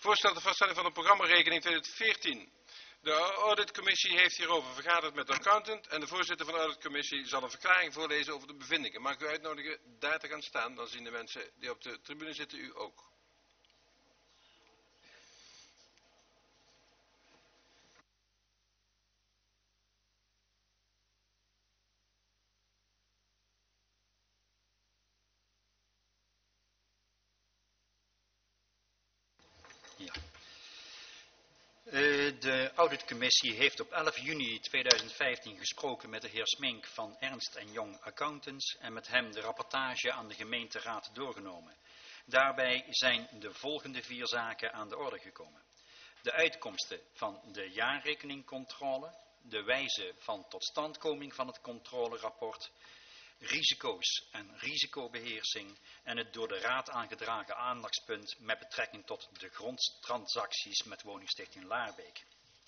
Voorstel de vaststelling van de programmarekening 2014. De auditcommissie heeft hierover vergaderd met de accountant en de voorzitter van de auditcommissie zal een verklaring voorlezen over de bevindingen. Mag ik u uitnodigen daar te gaan staan? Dan zien de mensen die op de tribune zitten u ook. Ja. De auditcommissie heeft op 11 juni 2015 gesproken met de heer Smink van Ernst & Young Accountants en met hem de rapportage aan de gemeenteraad doorgenomen. Daarbij zijn de volgende 4 zaken aan de orde gekomen. De uitkomsten van de jaarrekeningcontrole, de wijze van totstandkoming van het controlerapport, risico's en risicobeheersing en het door de raad aangedragen aandachtspunt met betrekking tot de grondtransacties met woningstichting Laarbeek.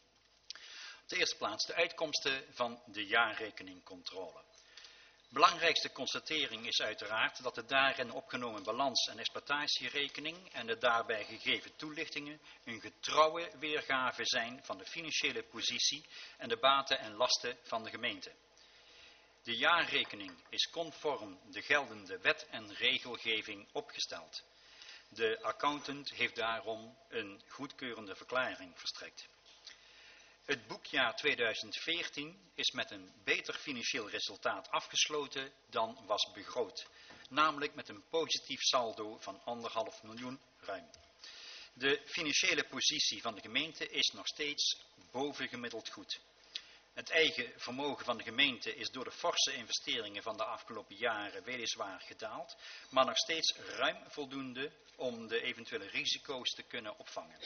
Op de eerste plaats de uitkomsten van de jaarrekeningcontrole. Belangrijkste constatering is uiteraard dat de daarin opgenomen balans- en exploitatierekening en de daarbij gegeven toelichtingen een getrouwe weergave zijn van de financiële positie en de baten en lasten van de gemeente. De jaarrekening is conform de geldende wet en regelgeving opgesteld. De accountant heeft daarom een goedkeurende verklaring verstrekt. Het boekjaar 2014 is met een beter financieel resultaat afgesloten dan was begroot, namelijk met een positief saldo van 1,5 miljoen ruim. De financiële positie van de gemeente is nog steeds bovengemiddeld goed. Het eigen vermogen van de gemeente is door de forse investeringen van de afgelopen jaren weliswaar gedaald, maar nog steeds ruim voldoende om de eventuele risico's te kunnen opvangen.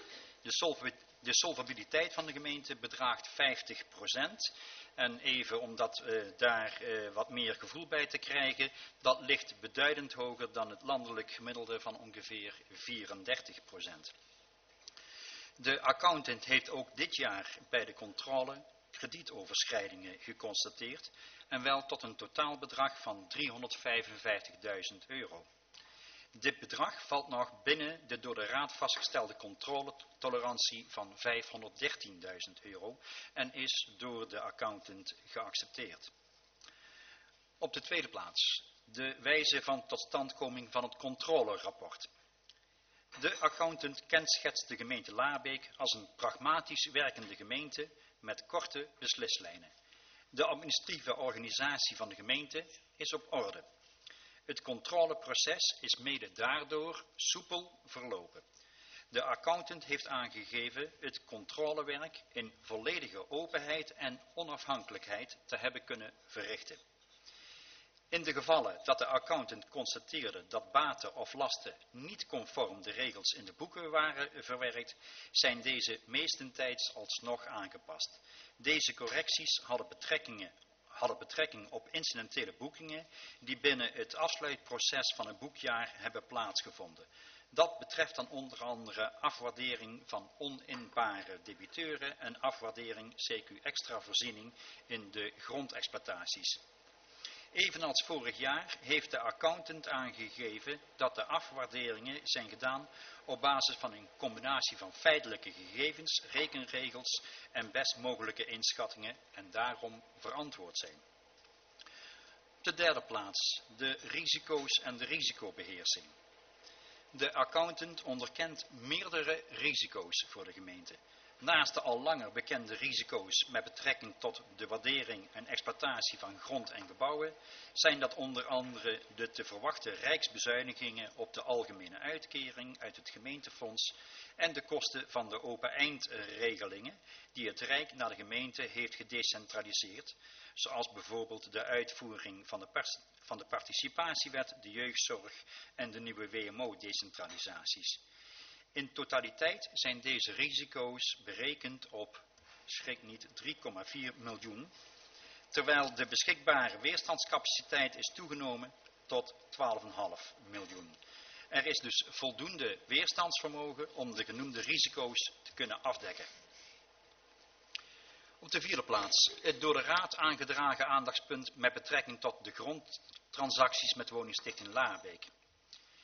De solvabiliteit van de gemeente bedraagt 50%. En even om daar wat meer gevoel bij te krijgen, dat ligt beduidend hoger dan het landelijk gemiddelde van ongeveer 34%. De accountant heeft ook dit jaar bij de controle kredietoverschrijdingen geconstateerd en wel tot een totaalbedrag van €355.000. Dit bedrag valt nog binnen de door de raad vastgestelde controletolerantie van €513.000 en is door de accountant geaccepteerd. Op de tweede plaats de wijze van totstandkoming van het controlerapport. De accountant kenschetst de gemeente Laarbeek als een pragmatisch werkende gemeente met korte beslislijnen. De administratieve organisatie van de gemeente is op orde. Het controleproces is mede daardoor soepel verlopen. De accountant heeft aangegeven het controlewerk in volledige openheid en onafhankelijkheid te hebben kunnen verrichten. In de gevallen dat de accountant constateerde dat baten of lasten niet conform de regels in de boeken waren verwerkt, zijn deze meestentijds alsnog aangepast. Deze correcties hadden betrekking op incidentele boekingen die binnen het afsluitproces van een boekjaar hebben plaatsgevonden. Dat betreft dan onder andere afwaardering van oninbare debiteuren en afwaardering CQ extra voorziening in de grondexploitaties. Evenals vorig jaar heeft de accountant aangegeven dat de afwaarderingen zijn gedaan op basis van een combinatie van feitelijke gegevens, rekenregels en best mogelijke inschattingen en daarom verantwoord zijn. Op de derde plaats de risico's en de risicobeheersing. De accountant onderkent meerdere risico's voor de gemeente. Naast de al langer bekende risico's met betrekking tot de waardering en exploitatie van grond en gebouwen, zijn dat onder andere de te verwachten rijksbezuinigingen op de algemene uitkering uit het gemeentefonds en de kosten van de open eindregelingen die het Rijk naar de gemeente heeft gedecentraliseerd, zoals bijvoorbeeld de uitvoering van de participatiewet, de jeugdzorg en de nieuwe WMO-decentralisaties. In totaliteit zijn deze risico's berekend op, schrik niet, 3,4 miljoen, terwijl de beschikbare weerstandscapaciteit is toegenomen tot 12,5 miljoen. Er is dus voldoende weerstandsvermogen om de genoemde risico's te kunnen afdekken. Op de vierde plaats het door de raad aangedragen aandachtspunt met betrekking tot de grondtransacties met woningstichting Laarbeek.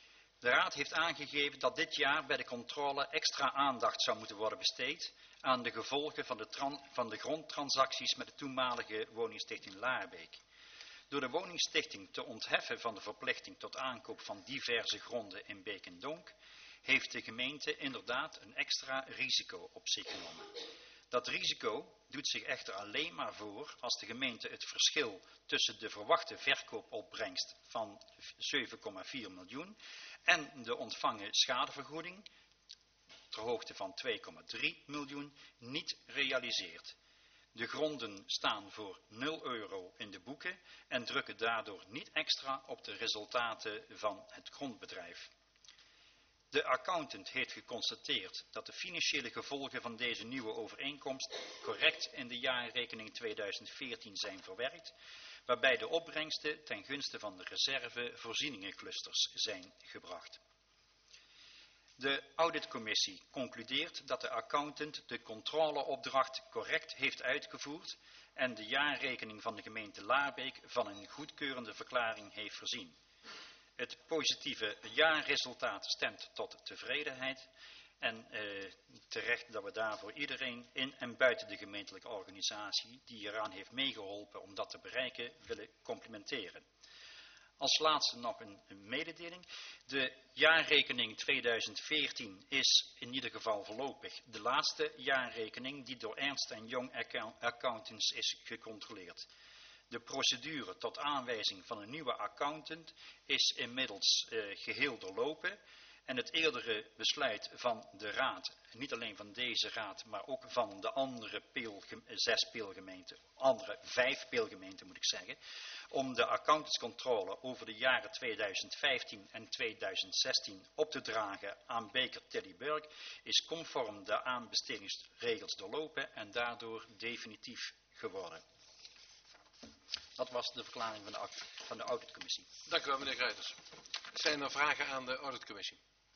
De Raad heeft aangegeven dat dit jaar bij de controle extra aandacht zou moeten worden besteed aan de gevolgen van de grondtransacties met de toenmalige woningstichting Laarbeek. Door de woningstichting te ontheffen van de verplichting tot aankoop van diverse gronden in Beek en Donk, heeft de gemeente inderdaad een extra risico op zich genomen. Dat risico doet zich echter alleen maar voor als de gemeente het verschil tussen de verwachte verkoopopbrengst van 7,4 miljoen en de ontvangen schadevergoeding ter hoogte van 2,3 miljoen niet realiseert. De gronden staan voor 0 euro in de boeken en drukken daardoor niet extra op de resultaten van het grondbedrijf. De accountant heeft geconstateerd dat de financiële gevolgen van deze nieuwe overeenkomst correct in de jaarrekening 2014 zijn verwerkt, waarbij de opbrengsten ten gunste van de reserve-voorzieningenclusters zijn gebracht. De auditcommissie concludeert dat de accountant de controleopdracht correct heeft uitgevoerd en de jaarrekening van de gemeente Laarbeek van een goedkeurende verklaring heeft voorzien. Het positieve jaarresultaat stemt tot tevredenheid en terecht dat we daarvoor iedereen in en buiten de gemeentelijke organisatie die eraan heeft meegeholpen om dat te bereiken willen complimenteren. Als laatste nog een mededeling. De jaarrekening 2014 is in ieder geval voorlopig de laatste jaarrekening die door Ernst & Young Accountants is gecontroleerd. De procedure tot aanwijzing van een nieuwe accountant is inmiddels geheel doorlopen en het eerdere besluit van de raad, niet alleen van deze raad, maar ook van de andere 5 peelgemeenten moet ik zeggen, om de accountantscontrole over de jaren 2015 en 2016 op te dragen aan Baker Tilly Burke, is conform de aanbestedingsregels doorlopen en daardoor definitief geworden. Dat was de verklaring van de auditcommissie. Dank u wel, meneer Gruiters. Zijn er vragen aan de auditcommissie?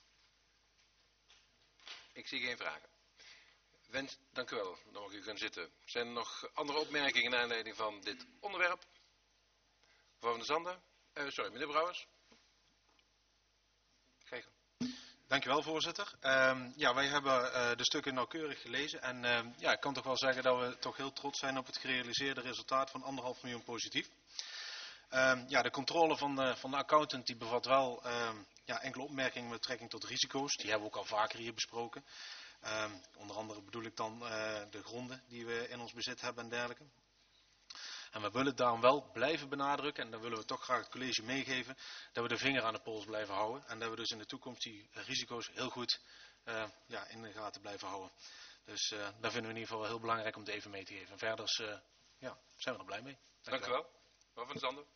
Ik zie geen vragen. Dank u wel, dan mag u gaan zitten. Zijn er nog andere opmerkingen naar aanleiding van dit onderwerp? Mevrouw van der Zanden? Meneer Brouwers. Kijk. Dank u wel, voorzitter. Wij hebben de stukken nauwkeurig gelezen en ik kan toch wel zeggen dat we toch heel trots zijn op het gerealiseerde resultaat van 1,5 miljoen positief. De controle van de accountant die bevat wel enkele opmerkingen met betrekking tot risico's. Die hebben we ook al vaker hier besproken. Onder andere bedoel ik dan de gronden die we in ons bezit hebben en dergelijke. En we willen daarom wel blijven benadrukken, en dan willen we toch graag het college meegeven, dat we de vinger aan de pols blijven houden. En dat we dus in de toekomst die risico's heel goed in de gaten blijven houden. Dus dat vinden we in ieder geval heel belangrijk om het even mee te geven. En verder zijn we er blij mee. Dank u wel. Mevrouw van der Zanden.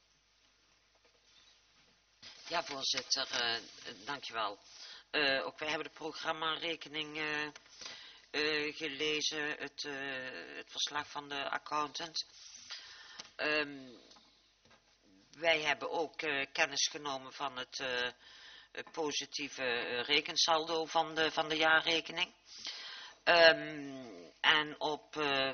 Ja, voorzitter, dankjewel. Ook wij hebben de programmarekening gelezen, het verslag van de accountant. Wij hebben ook kennis genomen van het positieve rekensaldo van de jaarrekening. En op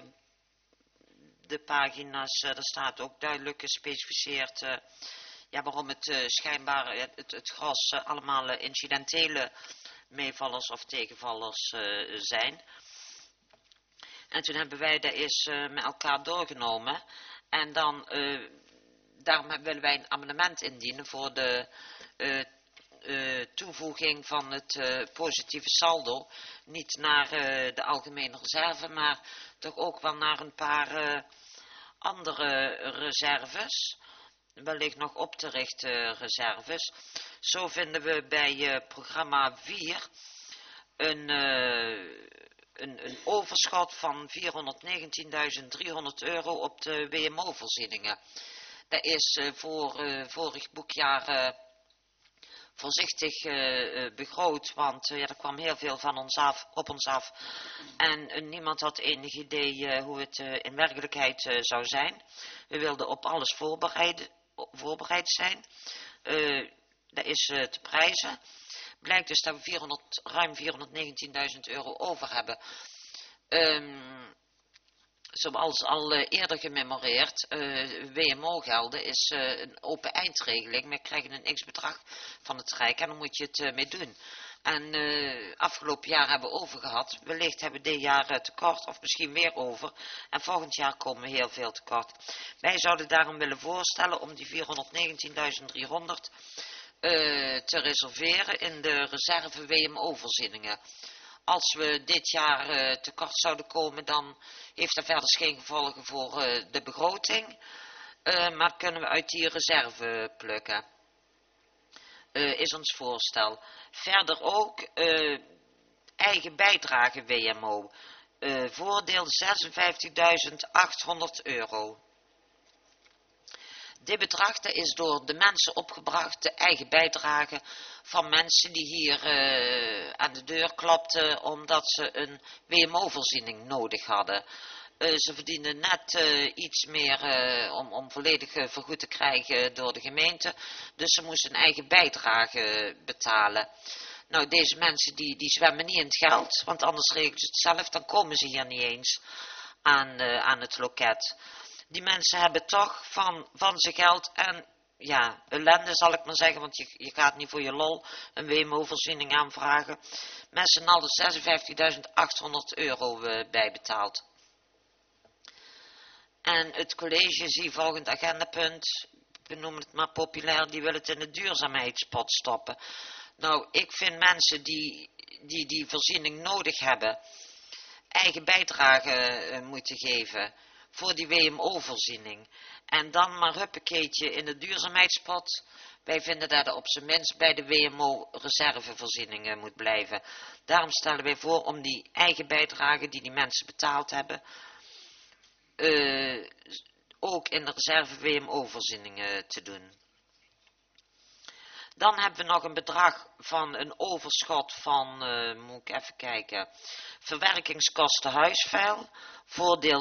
de pagina's, er staat ook duidelijk gespecificeerd waarom het schijnbaar het gros allemaal incidentele meevallers of tegenvallers zijn. En toen hebben wij dat eens met elkaar doorgenomen. En dan, daarom willen wij een amendement indienen voor de toevoeging van het positieve saldo. Niet naar de algemene reserve, maar toch ook wel naar een paar andere reserves. Wellicht nog op te richten reserves. Zo vinden we bij programma 4 een overschot van €419.300 op de WMO-voorzieningen. Dat is voor vorig boekjaar voorzichtig begroot, want er kwam heel veel van op ons af. En niemand had enig idee hoe het in werkelijkheid zou zijn. We wilden op alles voorbereid zijn. Dat is te prijzen. Blijkt dus dat we ruim €419.000 over hebben. zoals al eerder gememoreerd, WMO-gelden is een open eindregeling. We krijgen een x-bedrag van het Rijk en dan moet je het mee doen. En afgelopen jaar hebben we over gehad. Wellicht hebben we dit jaar tekort of misschien weer over. En volgend jaar komen we heel veel tekort. Wij zouden daarom willen voorstellen om die 419.300 te reserveren in de reserve WMO-voorzieningen. Als we dit jaar tekort zouden komen, dan heeft dat verder geen gevolgen voor de begroting. Maar kunnen we uit die reserve plukken. Is ons voorstel. Verder ook eigen bijdrage WMO. Voordeel €56.800. Dit bedrag is door de mensen opgebracht, de eigen bijdrage van mensen die hier aan de deur klopten omdat ze een WMO-voorziening nodig hadden. Ze verdienen net iets meer om volledig vergoed te krijgen door de gemeente, dus ze moesten een eigen bijdrage betalen. Nou, deze mensen die zwemmen niet in het geld, want anders regelen ze het zelf, dan komen ze hier niet eens aan het loket. Die mensen hebben toch van zijn geld en ja, ellende zal ik maar zeggen, want je gaat niet voor je lol een WMO-voorziening aanvragen. Met z'n allen €56.800 bijbetaald. En het college zie volgend agendapunt, we noemen het maar populair, die wil het in de duurzaamheidspot stoppen. Nou, ik vind mensen die voorziening nodig hebben, eigen bijdrage moeten geven voor die WMO-voorziening. En dan maar huppakeetje in de duurzaamheidspot. Wij vinden dat er op zijn minst bij de WMO-reservevoorzieningen moet blijven. Daarom stellen wij voor om die eigen bijdrage die mensen betaald hebben, ook in de reserve WMO-voorzieningen te doen. Dan hebben we nog een bedrag van een overschot van, moet ik even kijken, verwerkingskosten huisvuil. Voordeel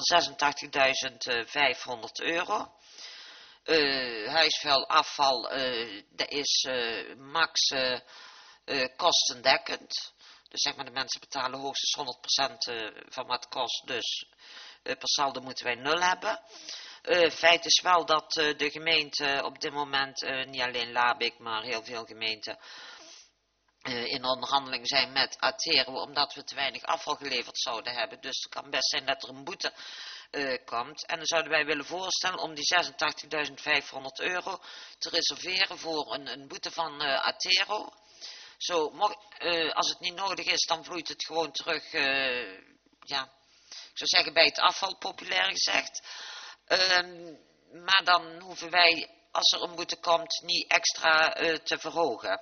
€86.500. Huisvuil, afval, dat is max kostendekkend. Dus zeg maar de mensen betalen hoogstens 100% van wat het kost. Dus per saldo moeten wij 0 hebben. Feit is wel dat de gemeente op dit moment, niet alleen Labik, maar heel veel gemeenten, in onderhandeling zijn met Atero, omdat we te weinig afval geleverd zouden hebben. Dus het kan best zijn dat er een boete komt. En dan zouden wij willen voorstellen om die €86.500 te reserveren voor een boete van Atero. Zo, als het niet nodig is, dan vloeit het gewoon terug, ja, ik zou zeggen bij het afval, populair gezegd. Maar dan hoeven wij, als er een boete komt, niet extra te verhogen.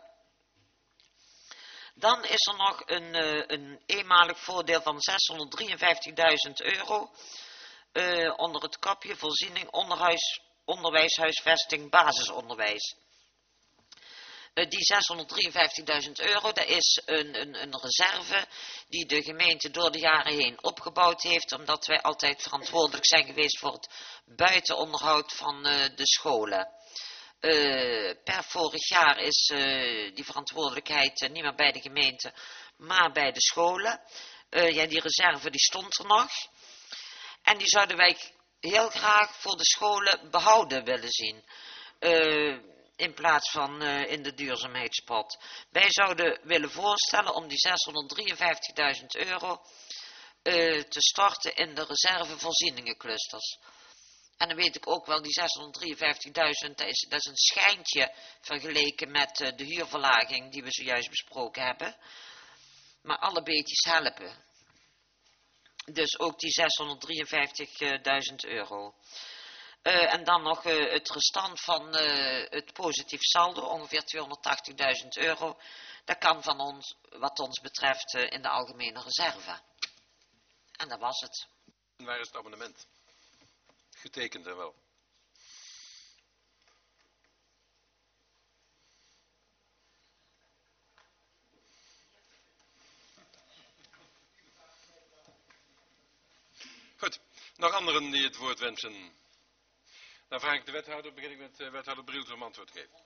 Dan is er nog een eenmalig voordeel van €653.000 onder het kapje voorziening onderwijs, huisvesting, basisonderwijs. Die €653.000, dat is een reserve die de gemeente door de jaren heen opgebouwd heeft, omdat wij altijd verantwoordelijk zijn geweest voor het buitenonderhoud van de scholen. Per vorig jaar is die verantwoordelijkheid niet meer bij de gemeente, maar bij de scholen. Ja, die reserve die stond er nog. En die zouden wij heel graag voor de scholen behouden willen zien. In plaats van in de duurzaamheidspot. Wij zouden willen voorstellen om die €653.000 te storten in de reservevoorzieningenclusters. En dan weet ik ook wel, die 653.000, dat is een schijntje vergeleken met de huurverlaging die we zojuist besproken hebben. Maar alle beetjes helpen. Dus ook die €653.000. En dan nog het restant van het positief saldo, ongeveer €280.000. Dat kan van ons, wat ons betreft, in de algemene reserve. En dat was het. En waar is het abonnement? Getekend en wel. Goed, nog anderen die het woord wensen? Dan vraag ik de wethouder, begin ik met wethouder Briels om antwoord te geven.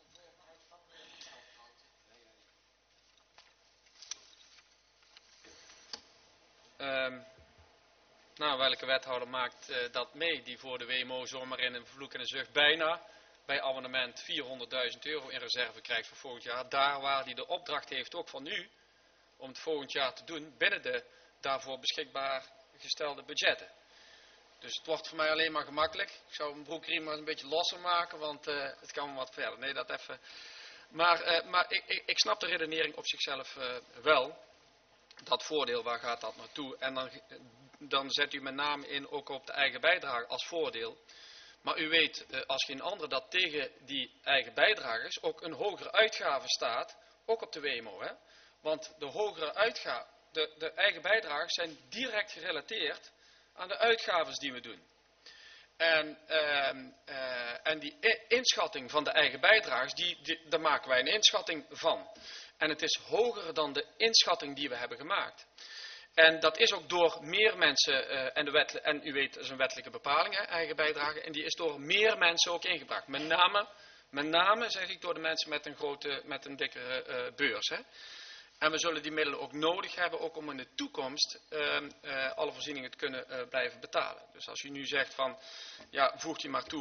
Nou, welke wethouder maakt dat mee die voor de WMO zomaar in een vloek en een zucht bijna bij abonnement 400.000 euro in reserve krijgt voor volgend jaar. Daar waar hij de opdracht heeft, ook van u, om het volgend jaar te doen binnen de daarvoor beschikbaar gestelde budgetten. Dus het wordt voor mij alleen maar gemakkelijk. Ik zou mijn broekriem maar een beetje losser maken, want het kan wat verder. Nee, dat even. Maar ik snap de redenering op zichzelf wel. Dat voordeel, waar gaat dat naartoe? En dan zet u met name in ook op de eigen bijdrage als voordeel. Maar u weet als geen ander dat tegen die eigen bijdragers ook een hogere uitgave staat, ook op de WMO. Hè? Want de hogere uitgave, de eigen bijdragers zijn direct gerelateerd aan de uitgaven die we doen. En die inschatting van de eigen bijdragers, daar maken wij een inschatting van. En het is hoger dan de inschatting die we hebben gemaakt. En dat is ook door meer mensen, en u weet, dat is een wettelijke bepaling, hè, eigen bijdrage, en die is door meer mensen ook ingebracht. Met name zeg ik door de mensen met een dikkere beurs. Hè. En we zullen die middelen ook nodig hebben, ook om in de toekomst alle voorzieningen te kunnen blijven betalen. Dus als u nu zegt van, ja, voegt u maar toe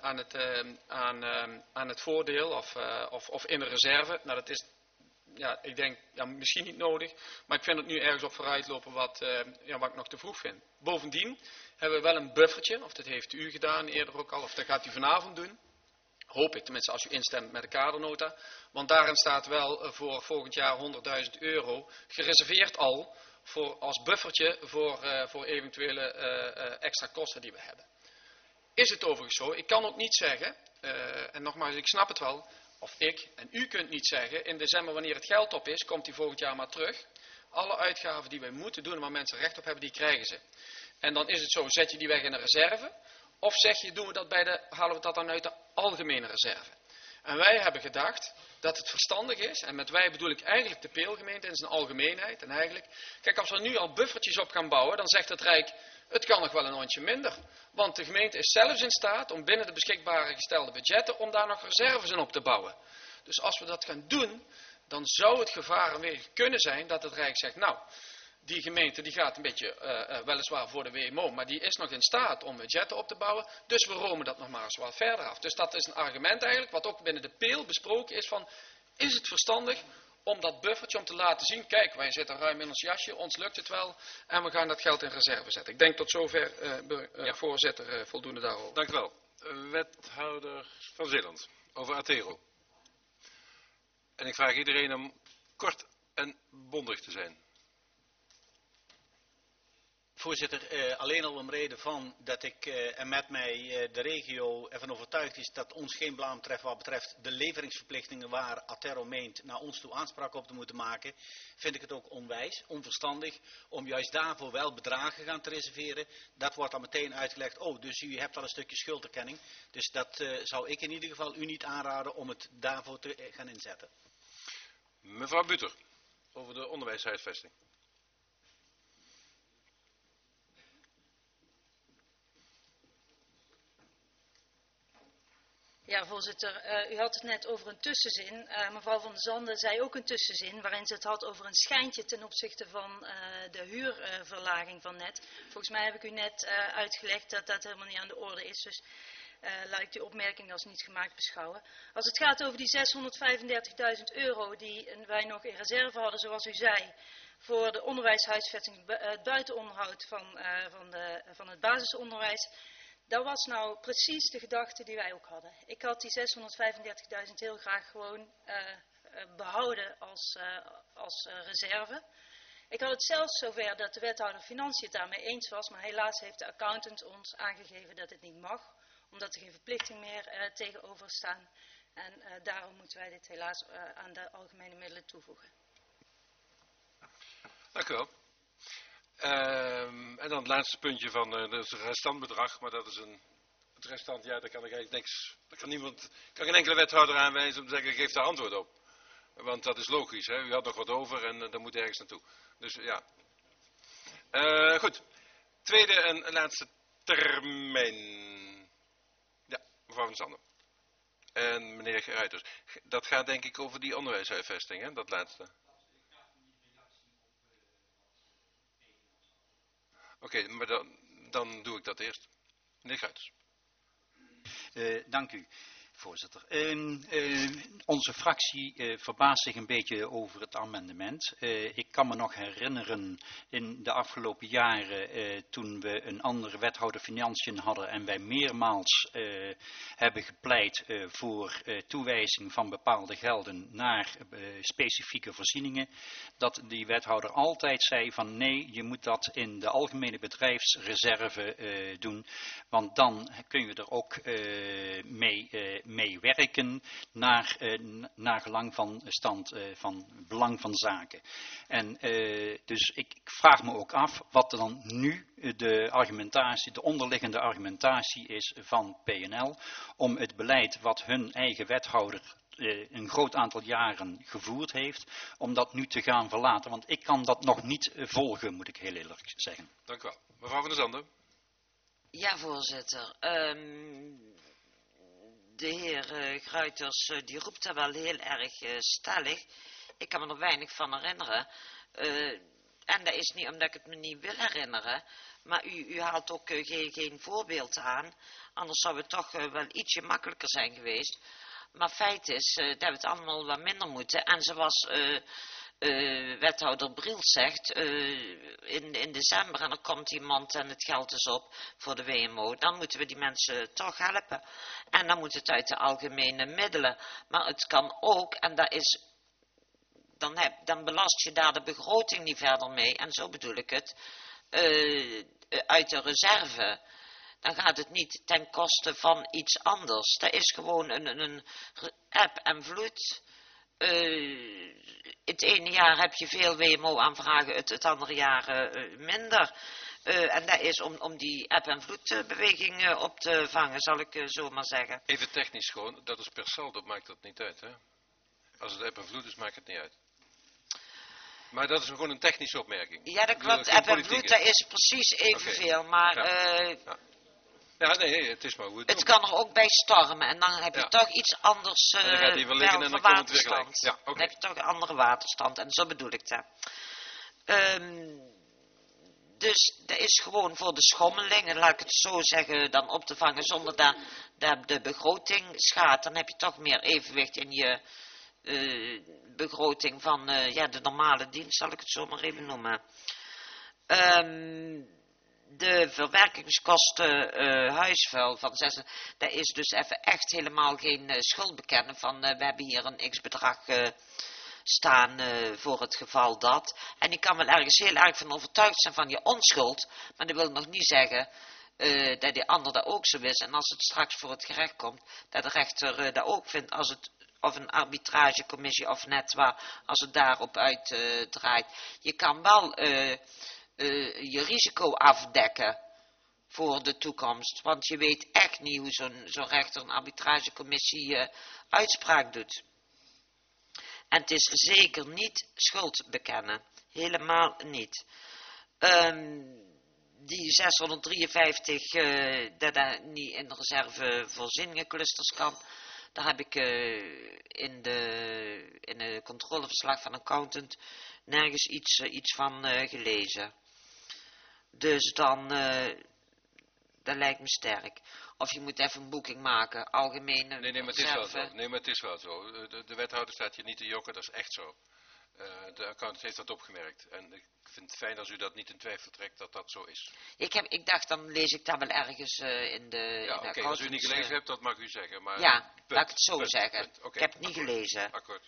aan het voordeel of in de reserve, nou dat is, ja, ik denk, ja, misschien niet nodig, maar ik vind het nu ergens op vooruitlopen wat ik nog te vroeg vind. Bovendien hebben we wel een buffertje, of dat heeft u gedaan eerder ook al, of dat gaat u vanavond doen. Hoop ik, tenminste als u instemt met de kadernota. Want daarin staat wel voor volgend jaar 100.000 euro gereserveerd al als buffertje voor eventuele extra kosten die we hebben. Is het overigens zo? Ik kan ook niet zeggen, en nogmaals, ik snap het wel, of ik en u kunt niet zeggen, in december wanneer het geld op is, komt die volgend jaar maar terug. Alle uitgaven die wij moeten doen en waar mensen recht op hebben, die krijgen ze. En dan is het zo, zet je die weg in een reserve, of zeg je, halen we dat dan uit de algemene reserve. En wij hebben gedacht dat het verstandig is, en met wij bedoel ik eigenlijk de Peelgemeente in zijn algemeenheid. En eigenlijk, kijk, als we nu al buffertjes op gaan bouwen, dan zegt het Rijk, het kan nog wel een ondje minder. Want de gemeente is zelfs in staat om binnen de beschikbare gestelde budgetten, om daar nog reserves in op te bouwen. Dus als we dat gaan doen, dan zou het gevaar aanwezig kunnen zijn dat het Rijk zegt, nou, die gemeente die gaat een beetje, weliswaar voor de WMO, maar die is nog in staat om budgetten op te bouwen. Dus we romen dat nog maar eens wat verder af. Dus dat is een argument eigenlijk, wat ook binnen de Peel besproken is van, is het verstandig om dat buffertje om te laten zien, kijk, wij zitten ruim in ons jasje, ons lukt het wel en we gaan dat geld in reserve zetten. Ik denk tot zover, voorzitter, voldoende daarover. Dank u wel. Wethouder van Zeeland, over Atero. En ik vraag iedereen om kort en bondig te zijn. Voorzitter, alleen al om reden van dat ik en met mij de regio ervan overtuigd is dat ons geen blaam treft wat betreft de leveringsverplichtingen waar Atero meent naar ons toe aanspraak op te moeten maken, vind ik het ook onwijs, onverstandig om juist daarvoor wel bedragen gaan te reserveren. Dat wordt dan meteen uitgelegd, oh, dus u hebt wel een stukje schulderkenning. Dus dat zou ik in ieder geval u niet aanraden om het daarvoor te gaan inzetten. Mevrouw Buter, over de onderwijshuisvesting. Ja, voorzitter, u had het net over een tussenzin. Mevrouw van der Zanden zei ook een tussenzin waarin ze het had over een schijntje ten opzichte van de huurverlaging van net. Volgens mij heb ik u net uitgelegd dat dat helemaal niet aan de orde is, dus laat ik die opmerking als niet gemaakt beschouwen. Als het gaat over die 635.000 euro die wij nog in reserve hadden, zoals u zei, voor de onderwijshuisvesting, het buitenonderhoud van het basisonderwijs. Dat was nou precies de gedachte die wij ook hadden. Ik had die 635.000 heel graag gewoon behouden als reserve. Ik had het zelfs zover dat de wethouder Financiën het daarmee eens was, maar helaas heeft de accountant ons aangegeven dat het niet mag, omdat er geen verplichting meer tegenover staan. En daarom moeten wij dit helaas aan de algemene middelen toevoegen. Dank u wel. En dan het laatste puntje van het restantbedrag, maar dat is het restant, ja, daar kan ik eigenlijk niks, kan geen enkele wethouder aanwijzen om te zeggen, geef daar antwoord op. Want dat is logisch, hè? U had nog wat over en dat moet ergens naartoe. Dus ja. Goed. Tweede en laatste termijn. Ja, mevrouw van Sander. En meneer Geruiters. Dat gaat denk ik over die onderwijshuisvesting, hè, dat laatste. Oké, maar dan, dan doe ik dat eerst. Meneer Gruiters. Dank u, voorzitter. Onze fractie verbaast zich een beetje over het amendement. Ik kan me nog herinneren in de afgelopen jaren toen we een andere wethouder financiën hadden en wij meermaals hebben gepleit voor toewijzing van bepaalde gelden naar specifieke voorzieningen, dat die wethouder altijd zei van nee, je moet dat in de algemene bedrijfsreserve doen, want dan kun je er ook mee werken naar gelang van stand van belang van zaken. En dus ik vraag me ook af wat er dan nu de onderliggende argumentatie is van PNL om het beleid wat hun eigen wethouder een groot aantal jaren gevoerd heeft, om dat nu te gaan verlaten. Want ik kan dat nog niet volgen, moet ik heel eerlijk zeggen. Dank u wel. Mevrouw van der Zanden. Ja, voorzitter. De heer Gruiters, die roept daar wel heel erg stellig. Ik kan me er weinig van herinneren. En dat is niet omdat ik het me niet wil herinneren. Maar u haalt ook geen voorbeeld aan. Anders zou het toch wel ietsje makkelijker zijn geweest. Maar feit is dat we het allemaal wat minder moeten. En zoals wethouder Briel zegt, in december en er komt iemand en het geld is op voor de WMO, dan moeten we die mensen toch helpen. En dan moet het uit de algemene middelen. Maar het kan ook, en dat is, dan belast je daar de begroting niet verder mee, en zo bedoel ik het, uit de reserve. Dan gaat het niet ten koste van iets anders. Dat is gewoon een eb en vloed. Het ene jaar heb je veel WMO-aanvragen, het andere jaar minder. En dat is om die eb- en vloedbeweging op te vangen, zal ik zo maar zeggen. Even technisch gewoon, dat is per saldo, maakt dat niet uit, hè? Als het eb en vloed is, maakt het niet uit. Maar dat is gewoon een technische opmerking. Ja, dat klopt. Eb en vloed, dat is precies evenveel, Okay. maar... Ja, nee, het is maar hoe het kan er ook bij stormen en dan heb je toch iets anders dan gaat hij wel liggen en dan komt het weer gelijk. Ja, Dan heb je toch een andere waterstand en zo bedoel ik dat. Dus dat is gewoon voor de schommelingen, laat ik het zo zeggen, dan op te vangen zonder dat de begroting schaadt. Dan heb je toch meer evenwicht in je begroting van de normale dienst, zal ik het zo maar even noemen. De verwerkingskosten huisvuil van 6, dat is dus even echt helemaal geen schuld bekennen van we hebben hier een x-bedrag staan voor het geval dat. En ik kan wel ergens heel erg van overtuigd zijn van je onschuld, maar dat wil nog niet zeggen dat die ander dat ook zo is. En als het straks voor het gerecht komt, dat de rechter dat ook vindt als het of een arbitragecommissie of net waar, als het daarop uitdraait. Je kan wel je risico afdekken voor de toekomst. Want je weet echt niet hoe zo'n rechter, een arbitragecommissie uitspraak doet. En het is zeker niet schuld bekennen. Helemaal niet. Die 653, dat niet in de reservevoorzieningenclusters kan. Daar heb ik in de controleverslag van accountant nergens iets van gelezen. Dus dan, dat lijkt me sterk. Of je moet even een boeking maken, algemene Nee, maar het is wel zo. Nee, maar het is wel zo. De wethouder staat hier niet te jokken, dat is echt zo. De accountant heeft dat opgemerkt. En ik vind het fijn als u dat niet in twijfel trekt dat dat zo is. Ik dacht, dan lees ik dat wel ergens in de Ja, oké, als u niet gelezen hebt, dat mag u zeggen. Maar ja, laat ik het zo zeggen. Okay, ik heb het niet gelezen. Akkoord.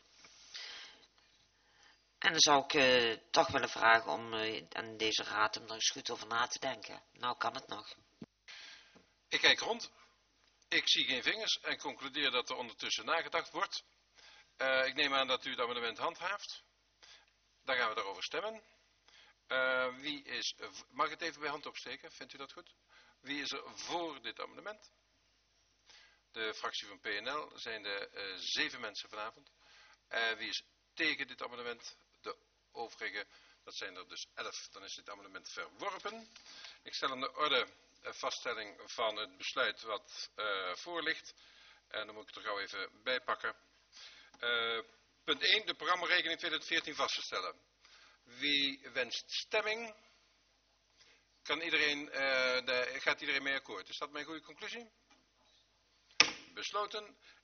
En dan zou ik toch willen vragen om aan deze raad om er eens goed over na te denken. Nou kan het nog. Ik kijk rond. Ik zie geen vingers en concludeer dat er ondertussen nagedacht wordt. Ik neem aan dat u het amendement handhaaft. Dan gaan we daarover stemmen. Mag ik het even bij hand opsteken? Vindt u dat goed? Wie is er voor dit amendement? De fractie van PNL zijn er 7 mensen vanavond. Wie is tegen dit amendement? De overige, dat zijn er dus 11. Dan is dit amendement verworpen. Ik stel aan de orde vaststelling van het besluit wat voor ligt. En dan moet ik het er gauw even bij pakken. Punt 1, de programmarekening 2014 vast te stellen. Wie wenst stemming? Gaat iedereen mee akkoord? Is dat mijn goede conclusie? Besloten.